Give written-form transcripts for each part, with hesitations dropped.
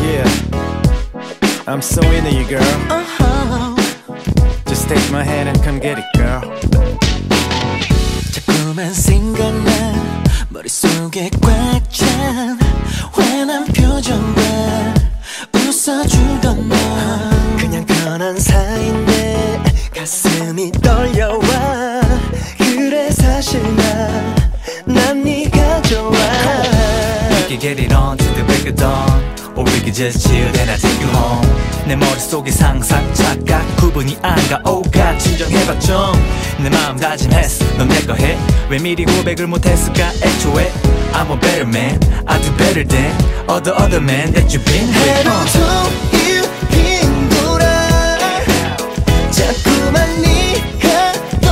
Yeah, I'm so into you, girl. Just take my hand and come get it, girl. 자꾸만 생각나 머릿속에 꽉 찬 환한 표정과 웃어주던 너. 그냥 편한 사이인데 가슴이 떨려와. 그래 사실 난 네가 좋아. We can get it on to the break of dawn, or we can just chill then I take you home. 내 머릿속에 상상 착각 구분이 안 가. Oh God 진정해봐 좀. 내 마음 다짐했어 넌 내 거 해. 왜 미리 고백을 못했을까 애초에. I'm a better man, I do better than all the other men that you've been with. 하루 종일 빙 돌아 자꾸만 네가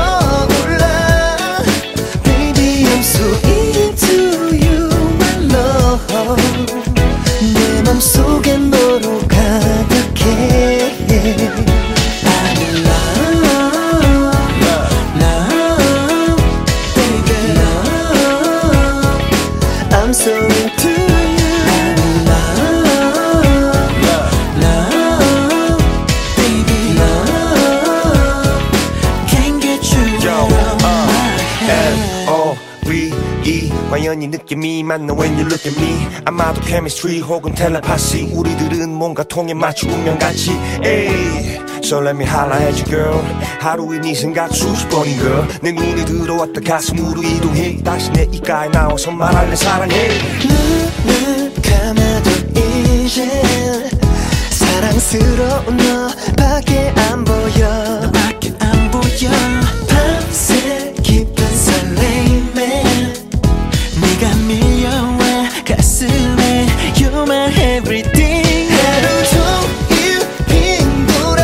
떠올라. Baby I'm so into you my love. 내 맘속에 너로 가득해. I'm in love, love, baby love. I'm so into you. I'm in love, love, baby love. Can't get you out of my head. L-O-V-E 과연 이 느낌이 맞나 when you look at me. 아마도 chemistry 혹은 텔레파시. 우리들은 뭔가 통해 마치 운명같이. 에이 So let me holla at you girl. 하루에 네 생각 수십 번인 girl. 내 눈에 들어왔다 가슴으로 이동해. 다시 내 입가에 나와서 말할래 사랑해. 눈을 감아도 이제 사랑스러운 너밖에 안 보여. 너밖에 안 보여. 밤새 깊은 설레임에 네가 밀려와 가슴에 You're my everything. 하루 종일 빙 돌아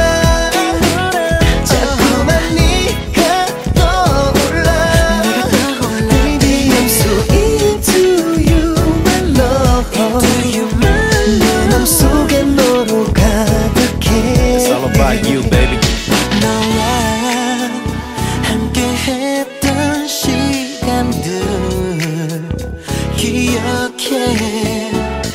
자꾸만 네가 떠올라. Baby I'm so into you my love. 내 맘속에 너로 가득해. It's all about you, baby. 너와 함께했던 시간들 기억해.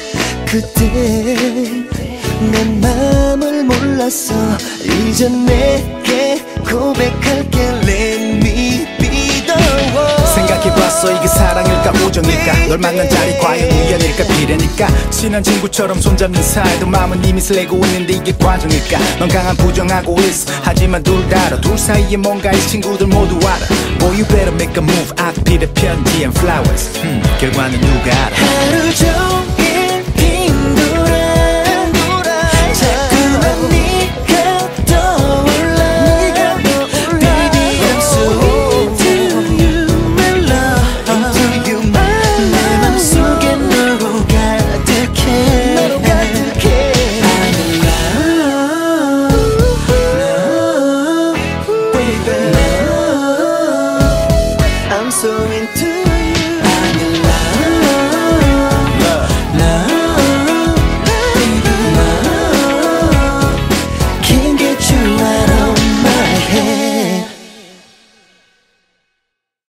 그때 내 맘을 몰랐어. 이제 내게 고백할게. Let me be the one. 생각해봤어 이게 사랑일까 우정일까. 널 만난 자리 과연 우연일까 비례일까. 친한 친구처럼 손잡는 사이도 마음은 이미 설레고 있는데 이게 과정일까. 넌 강한 부정하고 있어 하지만 둘 다 알아. 둘 사이에 뭔가 이 친구들 모두 알아. Boy you better make a move. 앞뒤의 편지 and flowers. 결과는 누가 알아. 하루 종일